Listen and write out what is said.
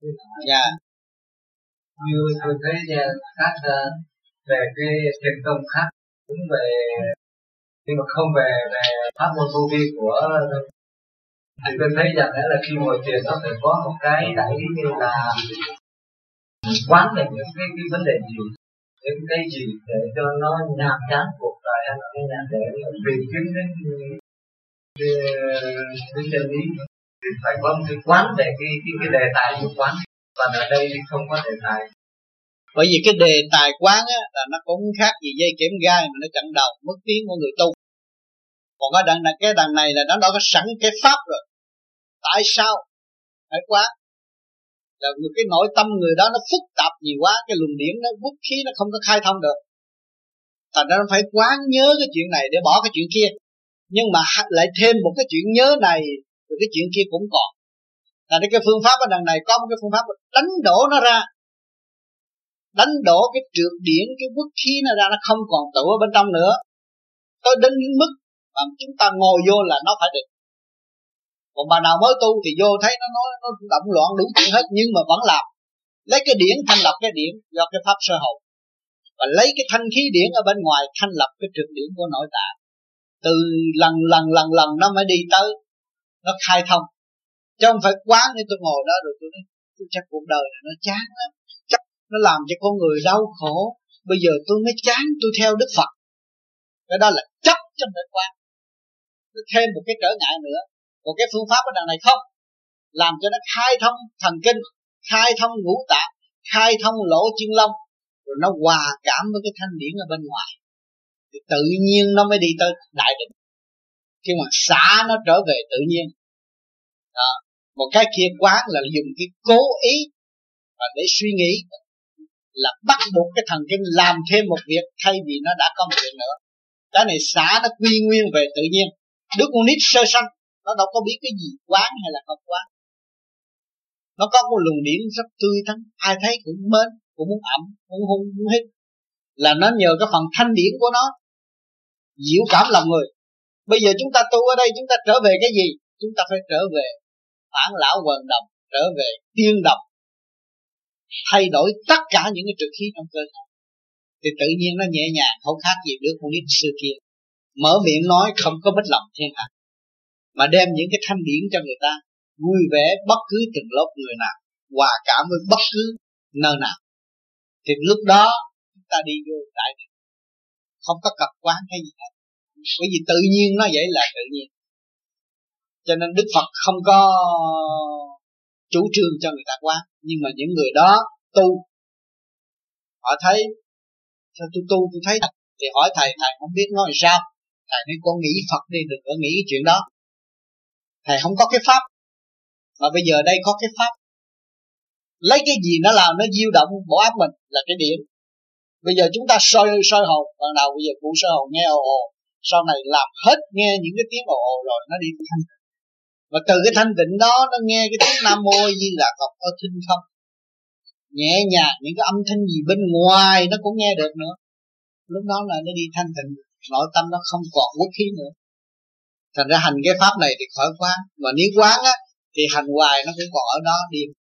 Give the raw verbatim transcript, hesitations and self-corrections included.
Dạ. Như tôi thấy các về cái thiền tông khác cũng về, nhưng mà không về về pháp môn vô vi của thì tôi thấy rằng là khi ngồi thiền nó phải có một cái đại ý như là quán về những cái, cái vấn đề gì, những cái gì để cho nó nhàm chán cuộc đời hay là cái nhàm để tìm kiếm đến cái, cái chân lý, thì phải có một cái quán về cái cái, cái đề tài của quán. Còn ở đây thì không có đề tài. Bởi vì cái đề tài quán á là nó cũng khác gì dây kẽm gai mà nó chặn đầu mất tiếng của người tu. Còn cái đằng này cái đằng này là nó đã có sẵn cái pháp rồi. Tại sao phải quán? Là cái nội tâm người đó nó phức tạp nhiều quá, cái luồng điển nó bút khí nó không có khai thông được. Thành ra nó phải quán nhớ cái chuyện này để bỏ cái chuyện kia. Nhưng mà lại thêm một cái chuyện nhớ này, rồi cái chuyện kia cũng còn. Là cái phương pháp ở đằng này có một cái phương pháp đánh đổ nó ra, đánh đổ cái trượt điển, cái bút khí nó ra, nó không còn tụ ở bên trong nữa. Tới đến mức mà chúng ta ngồi vô là nó phải định. Còn bà nào mới tu thì vô thấy nó nói nó động loạn đủ chuyện hết, nhưng mà vẫn làm. Lấy cái điển thanh lập cái điển do cái pháp sơ hồn, và lấy cái thanh khí điển ở bên ngoài thanh lập cái trượt điển của nội tạng. Từ lần lần lần lần nó mới đi tới, nó khai thông. Chứ không phải quán để tôi ngồi đó rồi tôi nói tôi chắc cuộc đời này nó chán lắm, chắc nó làm cho con người đau khổ, bây giờ tôi mới chán tôi theo Đức Phật. Cái đó là chấp trong định quán, nó thêm một cái trở ngại nữa. Còn cái phương pháp ở đằng này không, làm cho nó khai thông thần kinh, khai thông ngũ tạng, khai thông lỗ chân lông, rồi nó hòa cảm với cái thanh điển ở bên ngoài, thì tự nhiên nó mới đi tới đại định. Khi mà xả nó trở về tự nhiên đó. Một cái kia quán là dùng cái cố ý và để suy nghĩ, là bắt buộc cái thần kinh làm thêm một việc thay vì nó đã có một việc nữa. Cái này xả nó quy nguyên về tự nhiên. Đứa con nít sơ sanh nó đâu có biết cái gì quán hay là không quán. Nó có một luồng điển rất tươi tắn, ai thấy cũng mến, cũng muốn ẩm, muốn hung, muốn hít. Là nó nhờ cái phần thanh điển của nó diệu cảm lòng người. Bây giờ chúng ta tu ở đây, chúng ta trở về cái gì? Chúng ta phải trở về phản lão quần đồng, trở về tiên đồng, thay đổi tất cả những cái trượt khí trong cơ thể, thì tự nhiên nó nhẹ nhàng, không khác gì đứa con nít xưa kia. Mở miệng nói không có mất lòng thiên hạ, mà đem những cái thanh điển cho người ta, vui vẻ bất cứ từng lớp người nào, hòa cảm với bất cứ nơi nào. Thì lúc đó chúng ta đi vô đại định, không có cập quán hay gì hết. Bởi vì tự nhiên nó vậy là tự nhiên. Cho nên Đức Phật không có chủ trương cho người ta quán. Nhưng mà những người đó tu, họ thấy sao tôi tu tôi thấy thật, thì hỏi thầy, thầy không biết nói sao. Thầy nói con nghĩ Phật đi, đừng có nghĩ cái chuyện đó. Thầy không có cái pháp, mà bây giờ đây có cái pháp. Lấy cái gì nó làm nó diêu động bộ óc mình là cái điển. Bây giờ chúng ta soi soi hồn, ban đầu bây giờ cụ soi hồn nghe ồ ồ, sau này làm hết nghe những cái tiếng ồ ồ rồi nó đi thanh tịnh. Và từ cái thanh tịnh đó nó nghe cái tiếng Nam Mô Di Đà Phật ở thinh không, nhẹ nhàng, những cái âm thanh gì bên ngoài nó cũng nghe được nữa. Lúc đó là nó đi thanh tịnh, nội tâm nó không còn quốc khí nữa. Thành ra hành cái pháp này thì khỏi quán. Mà nếu quán á thì hành hoài nó cũng còn ở đó điên.